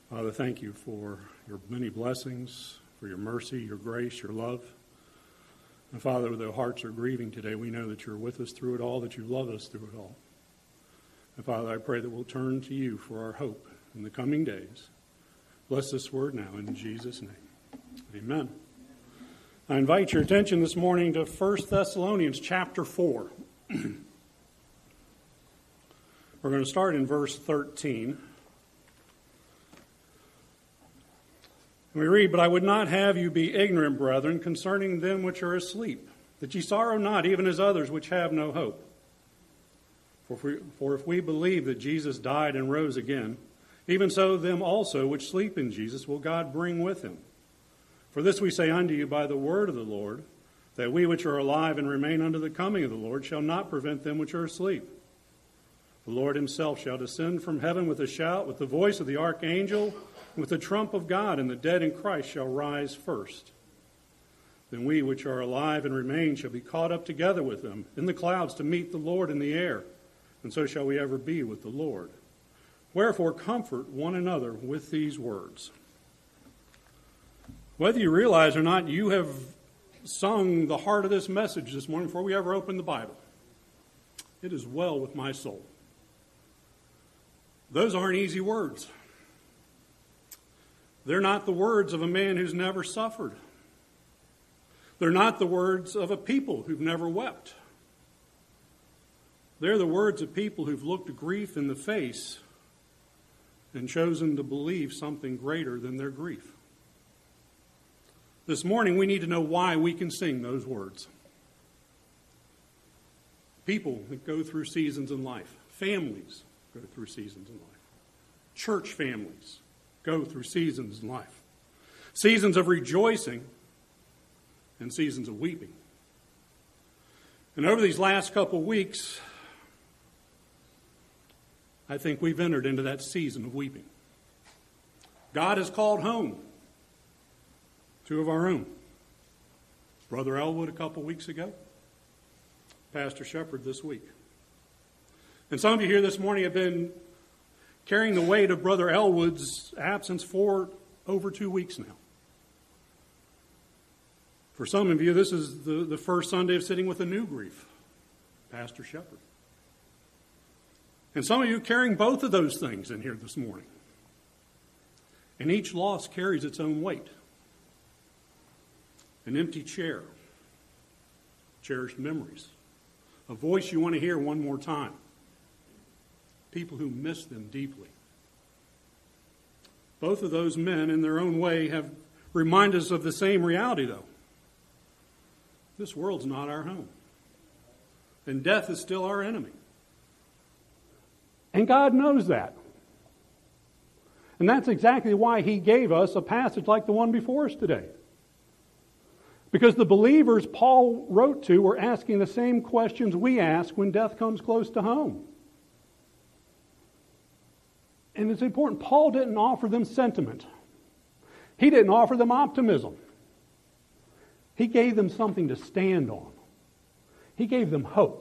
Father, thank you for your many blessings, for your mercy, your grace, your love. And Father, though hearts are grieving today, we know that you're with us through it all, that you love us through it all. And Father, I pray that we'll turn to you for our hope in the coming days. Bless this word now in Jesus' name. Amen. I invite your attention this morning to 1 Thessalonians chapter 4. We're going to start in verse 13. We read, "But I would not have you be ignorant, brethren, concerning them which are asleep, that ye sorrow not, even as others which have no hope. For if we believe that Jesus died and rose again, even so them also which sleep in Jesus will God bring with him. For this we say unto you by the word of the Lord, that we which are alive and remain unto the coming of the Lord shall not prevent them which are asleep. The Lord himself shall descend from heaven with a shout, with the voice of the archangel, and with the trump of God, and the dead in Christ shall rise first. Then we which are alive and remain shall be caught up together with them in the clouds to meet the Lord in the air, and so shall we ever be with the Lord. Wherefore comfort one another with these words." Whether you realize or not, you have sung the heart of this message this morning before we ever opened the Bible. It is well with my soul. Those aren't easy words. They're not the words of a man who's never suffered. They're not the words of a people who've never wept. They're the words of people who've looked grief in the face and chosen to believe something greater than their grief. This morning, we need to know why we can sing those words. People that go through seasons in life, families go through seasons in life, church families go through seasons in life, seasons of rejoicing and seasons of weeping. And over these last couple weeks, I think we've entered into that season of weeping. God has called home two of our own. Brother Elwood a couple weeks ago, Pastor Shepard this week. And some of you here this morning have been carrying the weight of Brother Elwood's absence for over 2 weeks now. For some of you, this is the first Sunday of sitting with a new grief, Pastor Shepard. And some of you carrying both of those things in here this morning. And each loss carries its own weight. An empty chair, cherished memories, a voice you want to hear one more time, people who miss them deeply. Both of those men, in their own way, have reminded us of the same reality, though. This world's not our home, and death is still our enemy. And God knows that. And that's exactly why he gave us a passage like the one before us today. Because the believers Paul wrote to were asking the same questions we ask when death comes close to home. And it's important, Paul didn't offer them sentiment. He didn't offer them optimism. He gave them something to stand on. He gave them hope.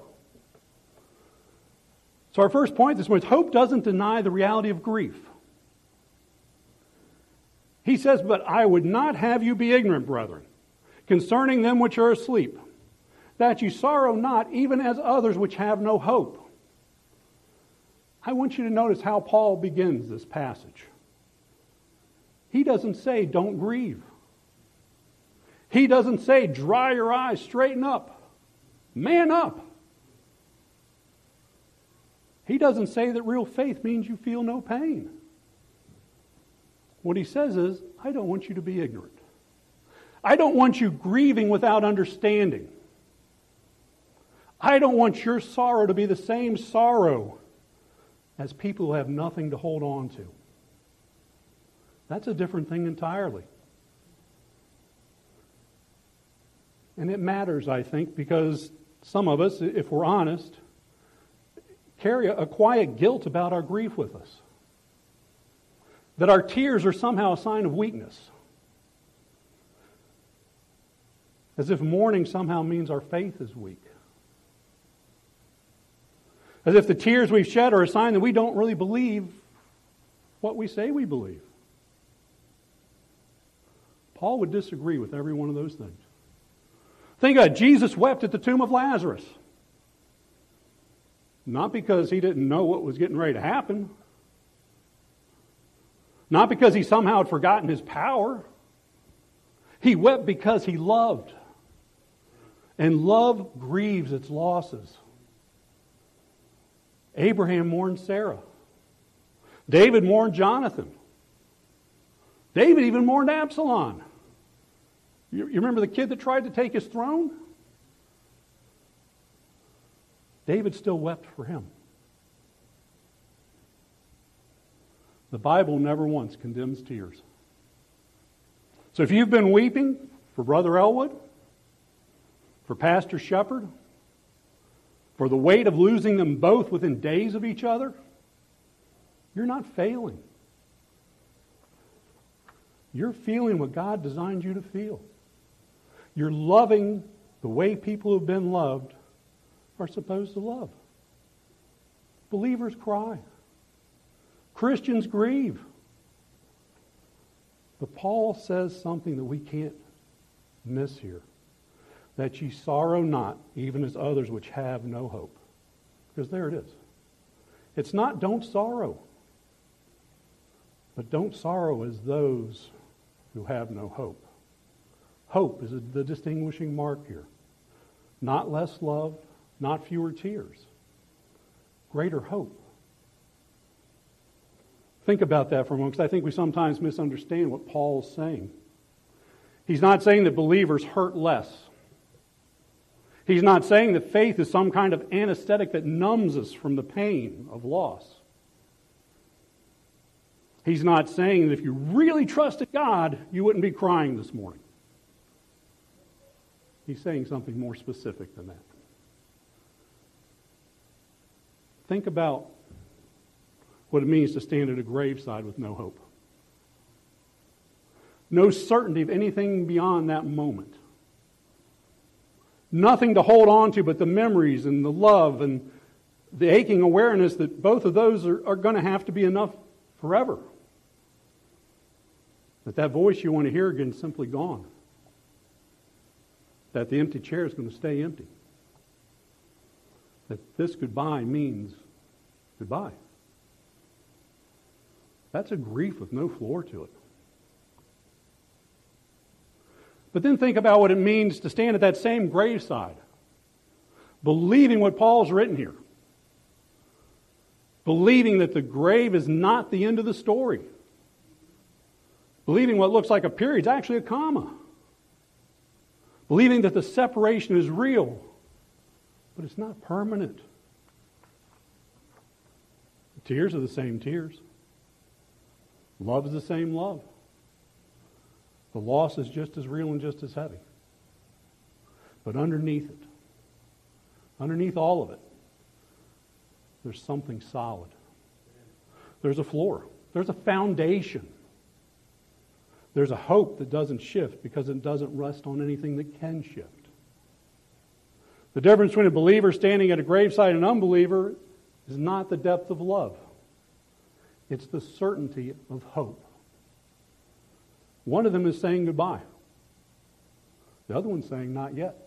So our first point this morning is hope doesn't deny the reality of grief. He says, "But I would not have you be ignorant, brethren, concerning them which are asleep, that you sorrow not, even as others which have no hope." I want you to notice how Paul begins this passage. He doesn't say, "Don't grieve." He doesn't say, "Dry your eyes, straighten up, man up." He doesn't say that real faith means you feel no pain. What he says is, "I don't want you to be ignorant. I don't want you grieving without understanding. I don't want your sorrow to be the same sorrow as people who have nothing to hold on to." That's a different thing entirely. And it matters, I think, because some of us, if we're honest, carry a quiet guilt about our grief with us. That our tears are somehow a sign of weakness. As if mourning somehow means our faith is weak. As if the tears we've shed are a sign that we don't really believe what we say we believe. Paul would disagree with every one of those things. Think of it. Jesus wept at the tomb of Lazarus. Not because he didn't know what was getting ready to happen. Not because he somehow had forgotten his power. He wept because he loved. And love grieves its losses. Abraham mourned Sarah. David mourned Jonathan. David even mourned Absalom. You remember the kid that tried to take his throne? David still wept for him. The Bible never once condemns tears. So if you've been weeping for Brother Elwood, for Pastor Shepard, for the weight of losing them both within days of each other, you're not failing. You're feeling what God designed you to feel. You're loving the way people who've been loved are supposed to love. Believers cry. Christians grieve. But Paul says something that we can't miss here. That ye sorrow not, even as others which have no hope. Because there it is. It's not don't sorrow. But don't sorrow as those who have no hope. Hope is the distinguishing mark here. Not less love, not fewer tears. Greater hope. Think about that for a moment, because I think we sometimes misunderstand what Paul's saying. He's not saying that believers hurt less. He's not saying that faith is some kind of anesthetic that numbs us from the pain of loss. He's not saying that if you really trusted God, you wouldn't be crying this morning. He's saying something more specific than that. Think about what it means to stand at a graveside with no hope. No certainty of anything beyond that moment. Nothing to hold on to but the memories and the love and the aching awareness that both of those are going to have to be enough forever. That voice you want to hear again is simply gone. That the empty chair is going to stay empty. That this goodbye means goodbye. That's a grief with no floor to it. But then think about what it means to stand at that same graveside, believing what Paul's written here. Believing that the grave is not the end of the story. Believing what looks like a period is actually a comma. Believing that the separation is real, but it's not permanent. The tears are the same tears. Love is the same love. The loss is just as real and just as heavy. But underneath it, underneath all of it, there's something solid. There's a floor. There's a foundation. There's a hope that doesn't shift because it doesn't rest on anything that can shift. The difference between a believer standing at a graveside and an unbeliever is not the depth of love. It's the certainty of hope. One of them is saying goodbye. The other one's saying not yet.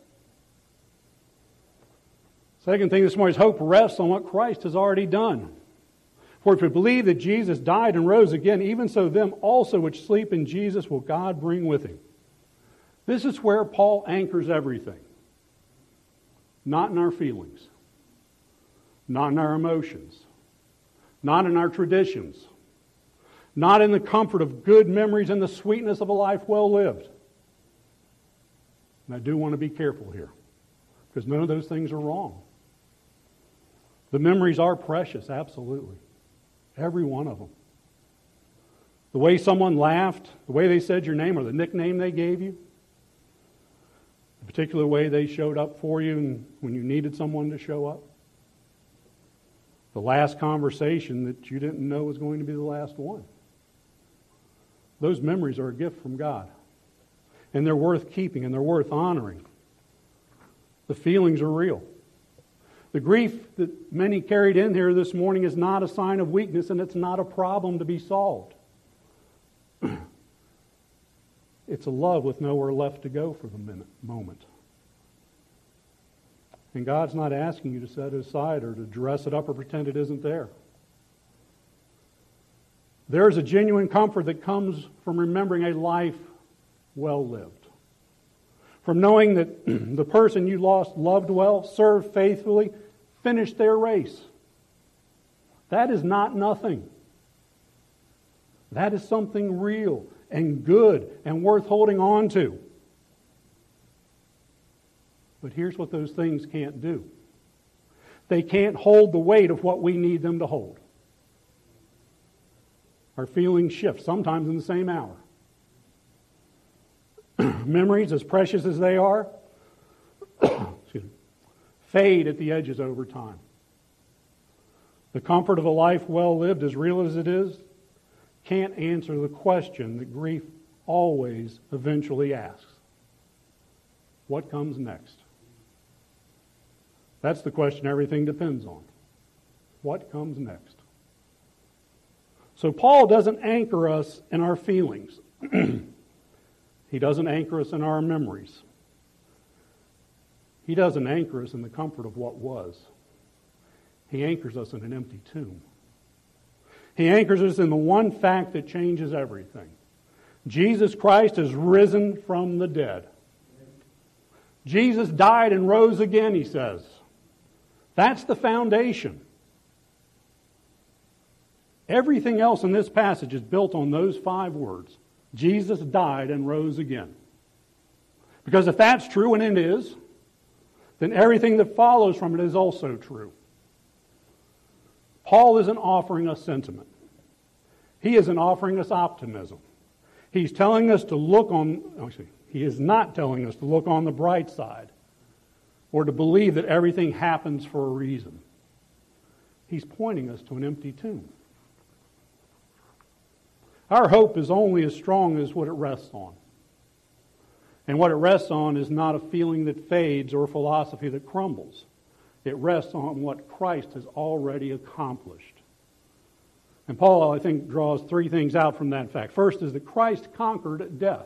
Second thing this morning is hope rests on what Christ has already done. For if we believe that Jesus died and rose again, even so them also which sleep in Jesus will God bring with him. This is where Paul anchors everything. Not in our feelings. Not in our emotions. Not in our traditions. Not in the comfort of good memories and the sweetness of a life well lived. And I do want to be careful here, because none of those things are wrong. The memories are precious, absolutely. Every one of them. The way someone laughed, the way they said your name or the nickname they gave you, the particular way they showed up for you when you needed someone to show up, the last conversation that you didn't know was going to be the last one. Those memories are a gift from God. And they're worth keeping and they're worth honoring. The feelings are real. The grief that many carried in here this morning is not a sign of weakness, and it's not a problem to be solved. It's a love with nowhere left to go for the moment. And God's not asking you to set it aside or to dress it up or pretend it isn't there. There is a genuine comfort that comes from remembering a life well lived. From knowing that the person you lost loved well, served faithfully, finished their race. That is not nothing. That is something real and good and worth holding on to. But here's what those things can't do. They can't hold the weight of what we need them to hold. Our feelings shift, sometimes in the same hour. Memories, as precious as they are, fade at the edges over time. The comfort of a life well lived, as real as it is, can't answer the question that grief always eventually asks. What comes next? That's the question everything depends on. What comes next? So Paul doesn't anchor us in our feelings. He doesn't anchor us in our memories. He doesn't anchor us in the comfort of what was. He anchors us in an empty tomb. He anchors us in the one fact that changes everything. Jesus Christ is risen from the dead. Jesus died and rose again, he says. That's the foundation. Everything else in this passage is built on those 5 words. Jesus died and rose again. Because if that's true, and it is, then everything that follows from it is also true. Paul isn't offering us sentiment. He isn't offering us optimism. He's telling us to look on, he is not telling us to look on the bright side or to believe that everything happens for a reason. He's pointing us to an empty tomb. Our hope is only as strong as what it rests on. And what it rests on is not a feeling that fades or a philosophy that crumbles. It rests on what Christ has already accomplished. And Paul, I think, draws 3 things out from that fact. First is that Christ conquered death.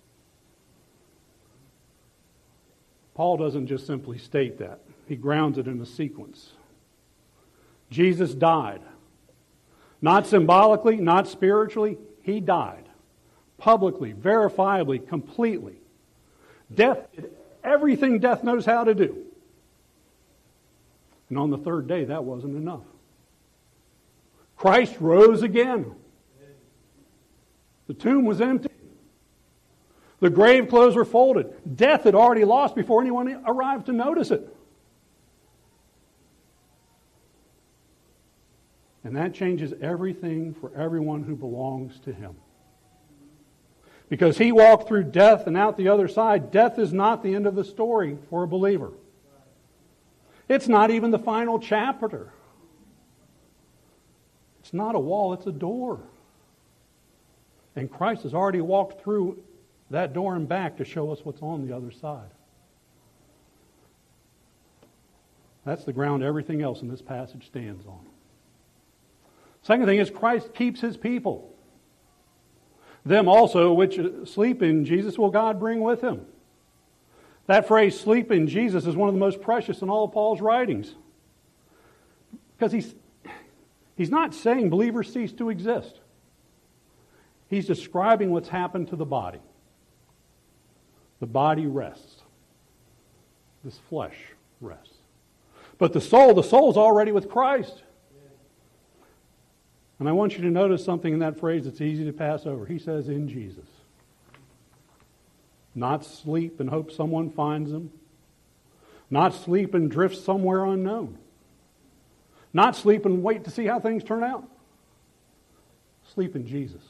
Paul doesn't just simply state that. He grounds it in a sequence. Jesus died. Not symbolically, not spiritually. He died. Publicly, verifiably, completely. Death did everything death knows how to do. And on the 3rd day, that wasn't enough. Christ rose again. The tomb was empty. The grave clothes were folded. Death had already lost before anyone arrived to notice it. And that changes everything for everyone who belongs to Him. Because He walked through death and out the other side, death is not the end of the story for a believer. It's not even the final chapter. It's not a wall, it's a door. And Christ has already walked through that door and back to show us what's on the other side. That's the ground everything else in this passage stands on. Second thing is Christ keeps His people. Them also which sleep in Jesus will God bring with Him. That phrase, sleep in Jesus, is one of the most precious in all of Paul's writings. Because he's not saying believers cease to exist. He's describing what's happened to the body. The body rests. This flesh rests. But the soul's already with Christ. And I want you to notice something in that phrase that's easy to pass over. He says, in Jesus. Not sleep and hope someone finds them. Not sleep and drift somewhere unknown. Not sleep and wait to see how things turn out. Sleep in Jesus.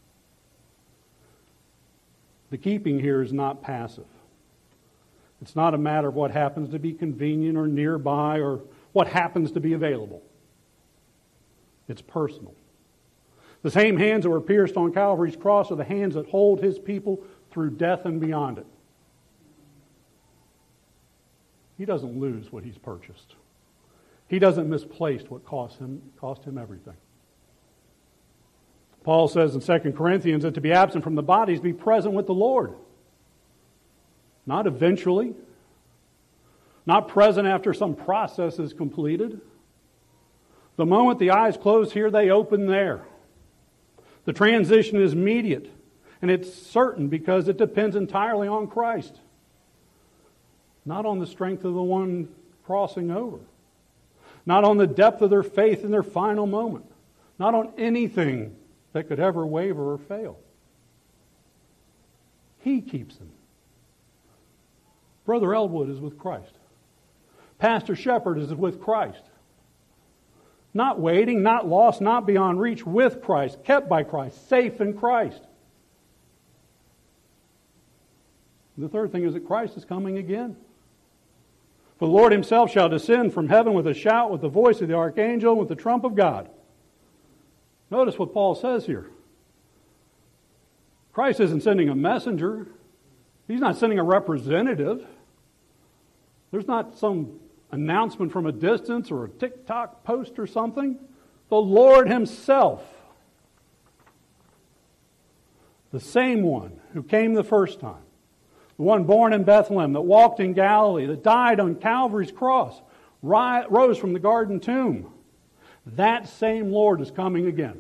The keeping here is not passive. It's not a matter of what happens to be convenient or nearby or what happens to be available. It's personal. The same hands that were pierced on Calvary's cross are the hands that hold His people through death and beyond it. He doesn't lose what He's purchased. He doesn't misplace what cost him everything. Paul says in 2 Corinthians that to be absent from the body is to be present with the Lord. Not eventually. Not present after some process is completed. The moment the eyes close here, they open there. The transition is immediate. And it's certain because it depends entirely on Christ. Not on the strength of the one crossing over. Not on the depth of their faith in their final moment. Not on anything that could ever waver or fail. He keeps them. Brother Elwood is with Christ. Pastor Shepherd is with Christ. Not waiting, not lost, not beyond reach, with Christ, kept by Christ, safe in Christ. The third thing is that Christ is coming again. For the Lord himself shall descend from heaven with a shout, with the voice of the archangel, and with the trump of God. Notice what Paul says here. Christ isn't sending a messenger. He's not sending a representative. There's not some announcement from a distance or a TikTok post or something. The Lord himself, the same one who came the first time, the one born in Bethlehem, that walked in Galilee, that died on Calvary's cross, rose from the garden tomb. That same Lord is coming again.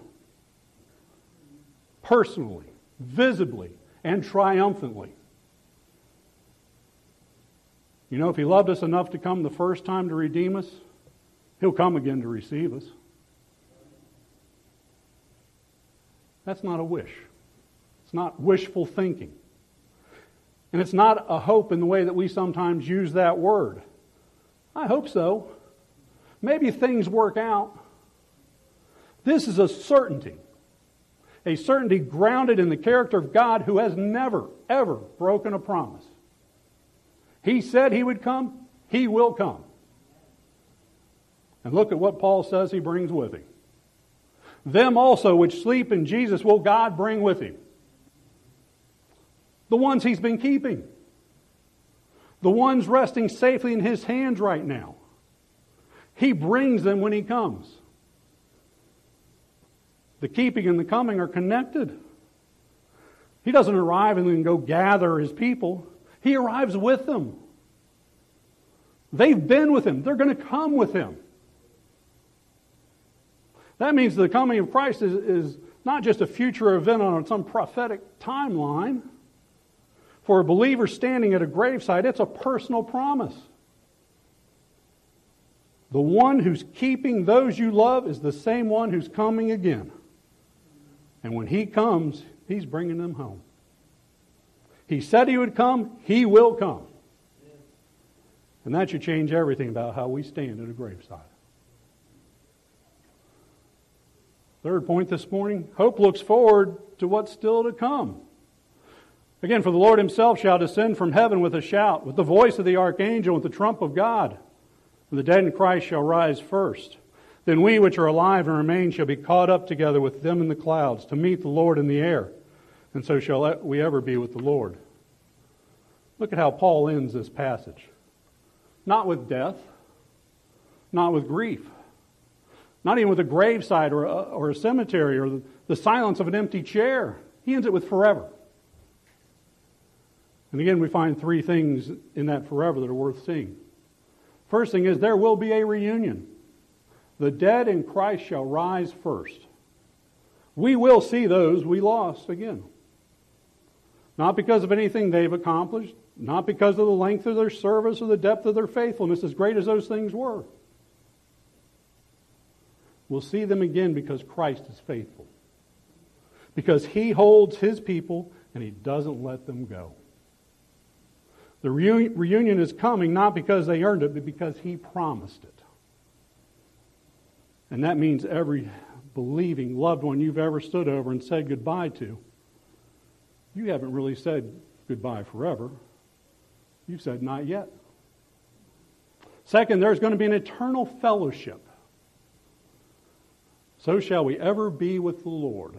Personally, visibly, and triumphantly. You know, if he loved us enough to come the first time to redeem us, he'll come again to receive us. That's not a wish. It's not wishful thinking. And it's not a hope in the way that we sometimes use that word. I hope so. Maybe things work out. This is a certainty. A certainty grounded in the character of God who has never, ever broken a promise. He said he would come. He will come. And look at what Paul says he brings with him. Them also which sleep in Jesus will God bring with him. The ones he's been keeping. The ones resting safely in his hands right now. He brings them when he comes. The keeping and the coming are connected. He doesn't arrive and then go gather his people. He arrives with them. They've been with him. They're going to come with him. That means the coming of Christ is not just a future event on some prophetic timeline. For a believer standing at a gravesite, it's a personal promise. The one who's keeping those you love is the same one who's coming again. And when he comes, he's bringing them home. He said he would come, he will come. And that should change everything about how we stand at a gravesite. Third point this morning, hope looks forward to what's still to come. Again, for the Lord himself shall descend from heaven with a shout, with the voice of the archangel, with the trump of God. And the dead in Christ shall rise first. Then we which are alive and remain shall be caught up together with them in the clouds to meet the Lord in the air. And so shall we ever be with the Lord. Look at how Paul ends this passage. Not with death, not with grief, not even with a gravesite or a cemetery or the silence of an empty chair. He ends it with forever. And again, we find three things in that forever that are worth seeing. First thing is there will be a reunion. The dead in Christ shall rise first. We will see those we lost again. Not because of anything they've accomplished, not because of the length of their service or the depth of their faithfulness, as great as those things were. We'll see them again because Christ is faithful. Because he holds his people and he doesn't let them go. The reunion is coming not because they earned it, but because he promised it. And that means every believing loved one you've ever stood over and said goodbye to, you haven't really said goodbye forever. You've said not yet. Second, there's going to be an eternal fellowship. So shall we ever be with the Lord.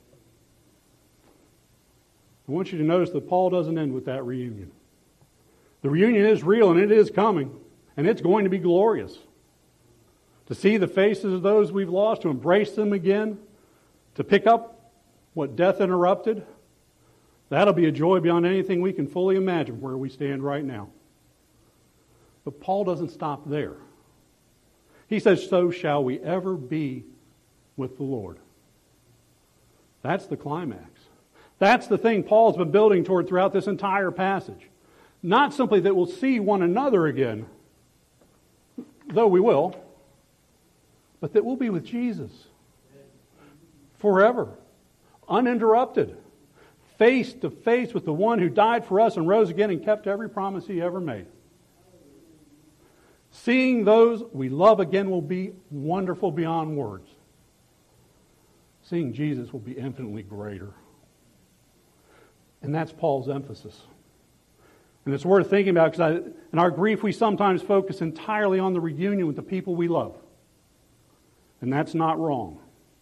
I want you to notice that Paul doesn't end with that reunion. The reunion is real and it is coming, and it's going to be glorious. To see the faces of those we've lost, to embrace them again, to pick up what death interrupted, that'll be a joy beyond anything we can fully imagine where we stand right now. But Paul doesn't stop there. He says, so shall we ever be with the Lord. That's the climax. That's the thing Paul's been building toward throughout this entire passage. Not simply that we'll see one another again, though we will, but that we'll be with Jesus forever, uninterrupted, face to face with the one who died for us and rose again and kept every promise he ever made. Seeing those we love again will be wonderful beyond words. Seeing Jesus will be infinitely greater. And that's Paul's emphasis. And it's worth thinking about because in our grief we sometimes focus entirely on the reunion with the people we love. And that's not wrong.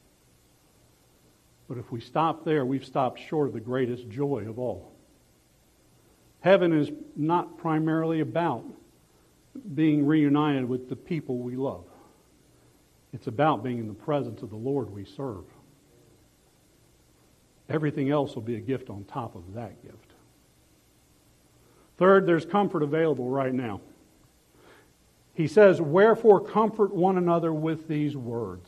But if we stop there, we've stopped short of the greatest joy of all. Heaven is not primarily about being reunited with the people we love. It's about being in the presence of the Lord we serve. Everything else will be a gift on top of that gift. Third, there's comfort available right now. He says, wherefore comfort one another with these words.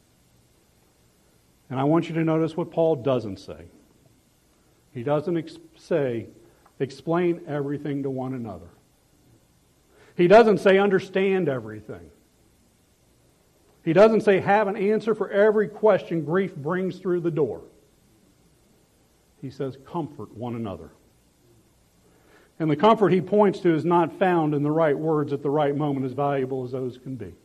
And I want you to notice what Paul doesn't say. He doesn't say, explain everything to one another. He doesn't say, understand everything. He doesn't say, have an answer for every question grief brings through the door. He says, comfort one another. And the comfort he points to is not found in the right words at the right moment, as valuable as those can be.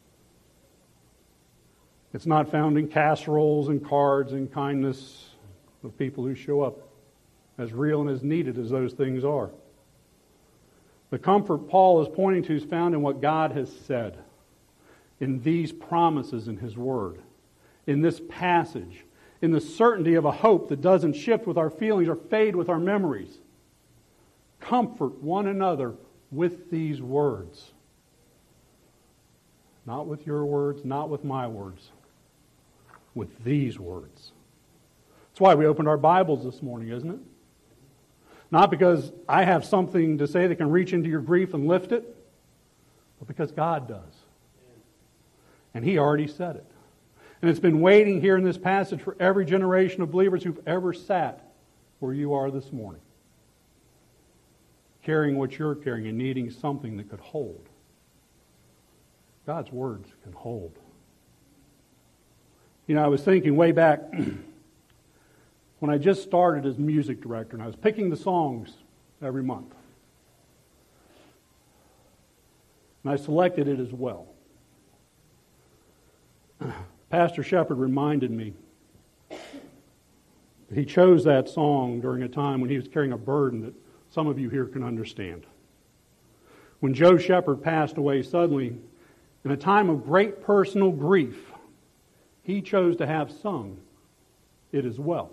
It's not found in casseroles and cards and kindness of people who show up, as real and as needed as those things are. The comfort Paul is pointing to is found in what God has said, in these promises in His Word, in this passage, in the certainty of a hope that doesn't shift with our feelings or fade with our memories. Comfort one another with these words. Not with your words, not with my words. With these words. That's why we opened our Bibles this morning, isn't it? Not because I have something to say that can reach into your grief and lift it, but because God does. And He already said it. And it's been waiting here in this passage for every generation of believers who've ever sat where you are this morning. Carrying what you're carrying and needing something that could hold. God's words can hold. You know, I was thinking way back when I just started as music director and I was picking the songs every month. And I selected it as well. Pastor Shepard reminded me that he chose that song during a time when he was carrying a burden that some of you here can understand. When Joe Shepard passed away suddenly, in a time of great personal grief, he chose to have sung it as well.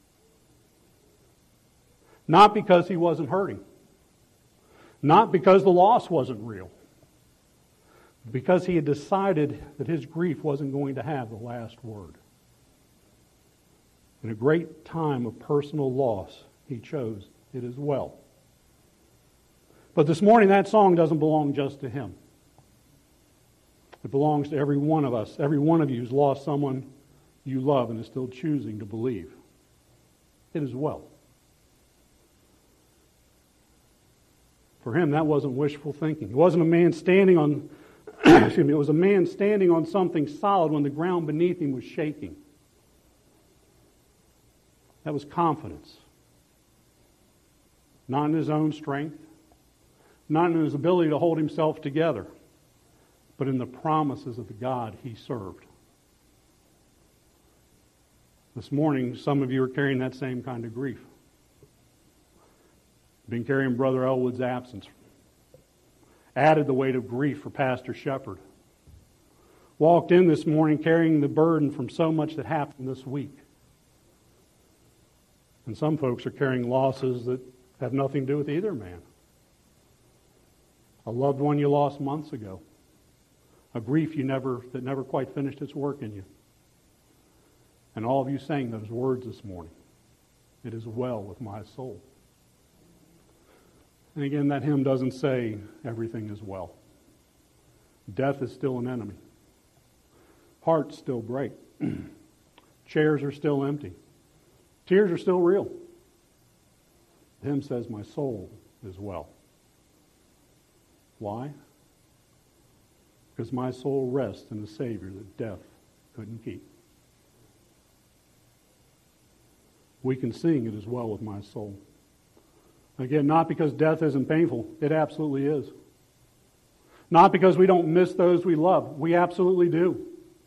Not because he wasn't hurting. Not because the loss wasn't real. Because he had decided that his grief wasn't going to have the last word. In a great time of personal loss, he chose it as well. But this morning, that song doesn't belong just to him. It belongs to every one of us. Every one of you who's lost someone you love and is still choosing to believe it as well. For him, that wasn't wishful thinking. It wasn't a man standing on, it was a man standing on something solid when the ground beneath him was shaking. That was confidence. Not in his own strength, not in his ability to hold himself together, but in the promises of the God he served. This morning, some of you are carrying that same kind of grief. Been carrying Brother Elwood's absence. Added the weight of grief for Pastor Shepard. Walked in this morning carrying the burden from so much that happened this week. And some folks are carrying losses that have nothing to do with either man. A loved one you lost months ago. A grief that never quite finished its work in you. And all of you sang those words this morning. It is well with my soul. And again, that hymn doesn't say everything is well. Death is still an enemy. Hearts still break. Chairs are still empty. Tears are still real. The hymn says, my soul is well. Why? Because my soul rests in a Savior that death couldn't keep. We can sing it as well with my soul. Again, not because death isn't painful. It absolutely is. Not because we don't miss those we love. We absolutely do.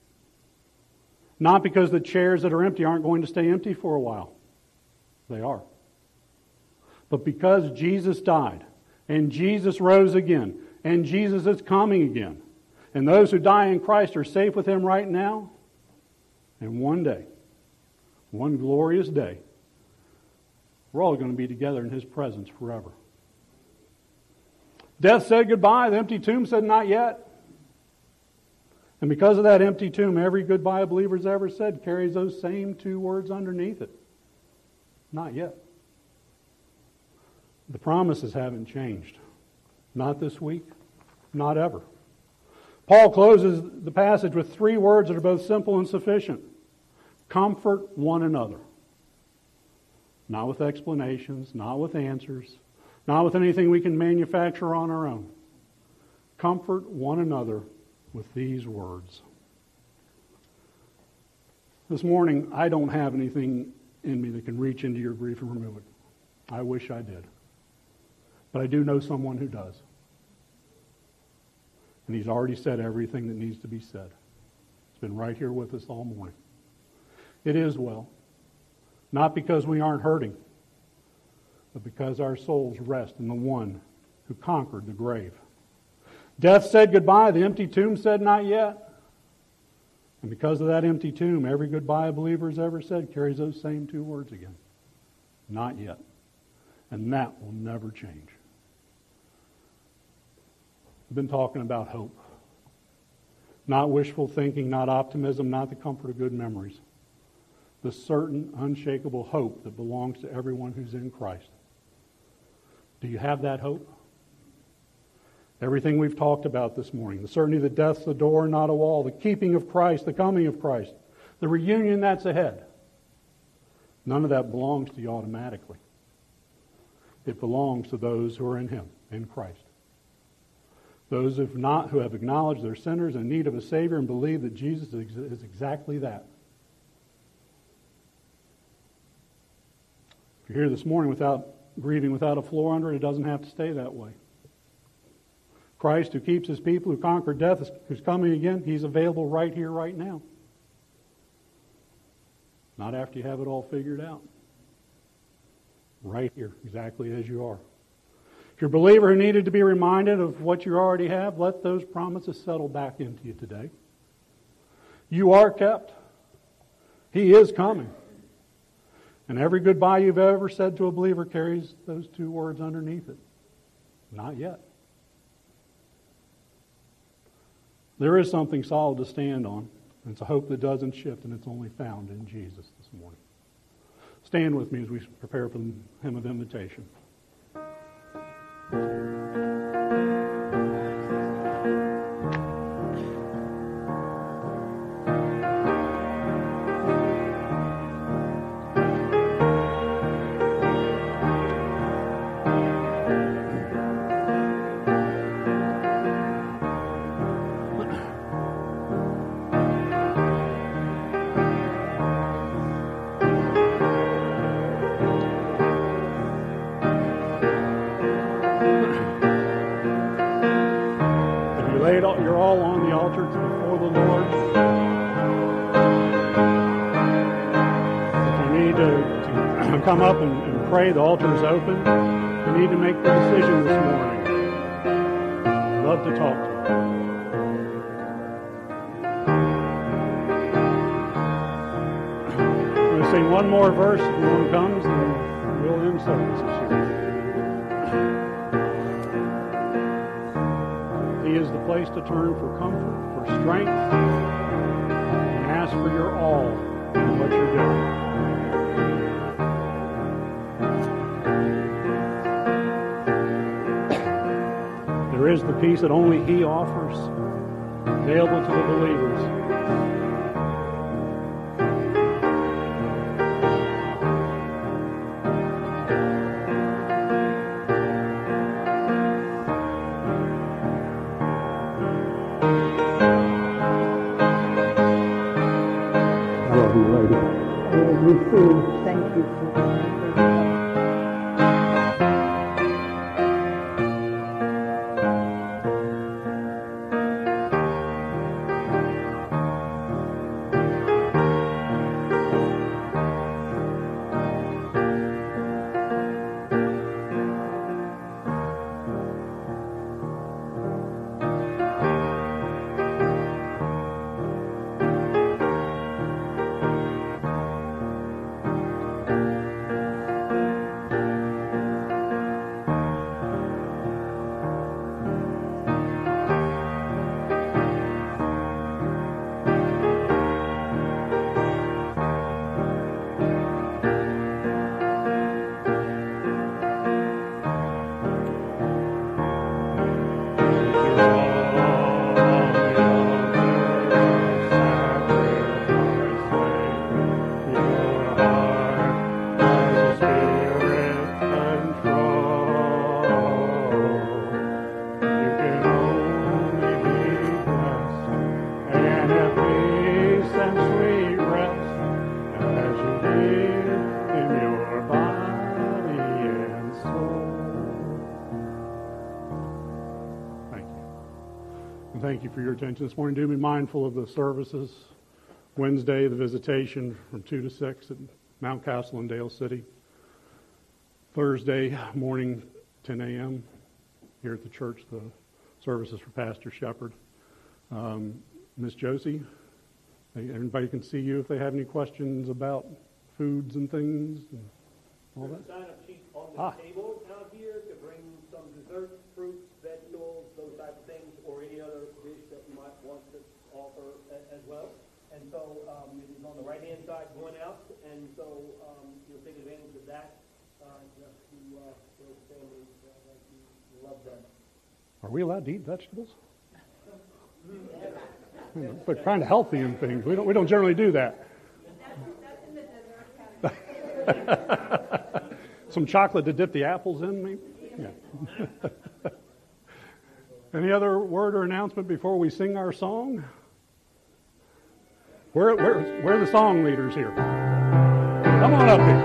Not because the chairs that are empty aren't going to stay empty for a while. They are. But because Jesus died, and Jesus rose again, and Jesus is coming again, and those who die in Christ are safe with Him right now, and one day, one glorious day, we're all going to be together in His presence forever. Death said goodbye. The empty tomb said not yet. And because of that empty tomb, every goodbye a believer's ever said carries those same two words underneath it. Not yet. The promises haven't changed. Not this week, not ever. Paul closes the passage with three words that are both simple and sufficient. Comfort one another. Not with explanations, not with answers, not with anything we can manufacture on our own. Comfort one another with these words. This morning, I don't have anything in me that can reach into your grief and remove it. I wish I did. But I do know someone who does. And He's already said everything that needs to be said. It's been right here with us all morning. It is well. Not because we aren't hurting, but because our souls rest in the one who conquered the grave. Death said goodbye. The empty tomb said not yet. And because of that empty tomb, every goodbye a believer has ever said carries those same two words again. Not yet. And that will never change. We've been talking about hope. Not wishful thinking, not optimism, not the comfort of good memories. The certain, unshakable hope that belongs to everyone who's in Christ. Do you have that hope? Everything we've talked about this morning, the certainty that death's the door, not a wall, the keeping of Christ, the coming of Christ, the reunion that's ahead. None of that belongs to you automatically. It belongs to those who are in Him, in Christ. Those who have acknowledged their sinners in need of a Savior and believe that Jesus is exactly that. If you're here this morning without grieving, without a floor under it, it doesn't have to stay that way. Christ, who keeps His people, who conquered death, who's coming again, He's available right here, right now. Not after you have it all figured out. Right here, exactly as you are. If you're a believer who needed to be reminded of what you already have, let those promises settle back into you today. You are kept. He is coming. And every goodbye you've ever said to a believer carries those two words underneath it. Not yet. There is something solid to stand on. It's a hope that doesn't shift, and it's only found in Jesus this morning. Stand with me as we prepare for the hymn of invitation. You're all on the altar before the Lord. If you need to come up and pray, the altar is open. You need to make the decision this morning. I'd love to talk to you. I'm going to sing one more verse. If no one comes, then we'll end service this year. He is the place to turn for comfort, for strength, and ask for your all in what you're doing. There is the peace that only He offers, available to the believers. Thank you for Thank you for your attention this morning. Do be mindful of the services. Wednesday, the visitation from 2 to 6 at Mount Castle in Dale City. Thursday morning, 10 a.m. here at the church, the services for Pastor Shepard. Miss Josie, everybody can see you if they have any questions about foods and things and all that. There's a sign-up sheet on the table out here to bring some dessert, fruits, vegetables, those type of things, or any other dish that you might want to offer as well. And so it is on the right-hand side going out, and so you'll take advantage of that just to those families that you love them. Are we allowed to eat vegetables? But kind of healthy and things. We don't generally do that. That's in the dessert category. Some chocolate to dip the apples in, maybe? Yeah. Any other word or announcement before we sing our song? Where are the song leaders here? Come on up here.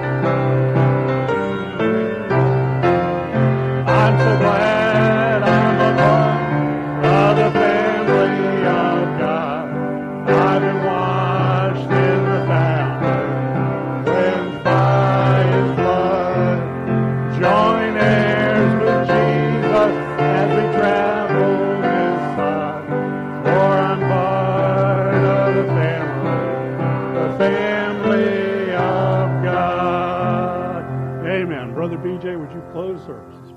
I'm so glad I'm a part of the family of God. I've been washed in the fountain, cleansed by His blood. Join heirs with Jesus as we travel this side. For I'm part of the family of God. Amen. Brother BJ, would you close services?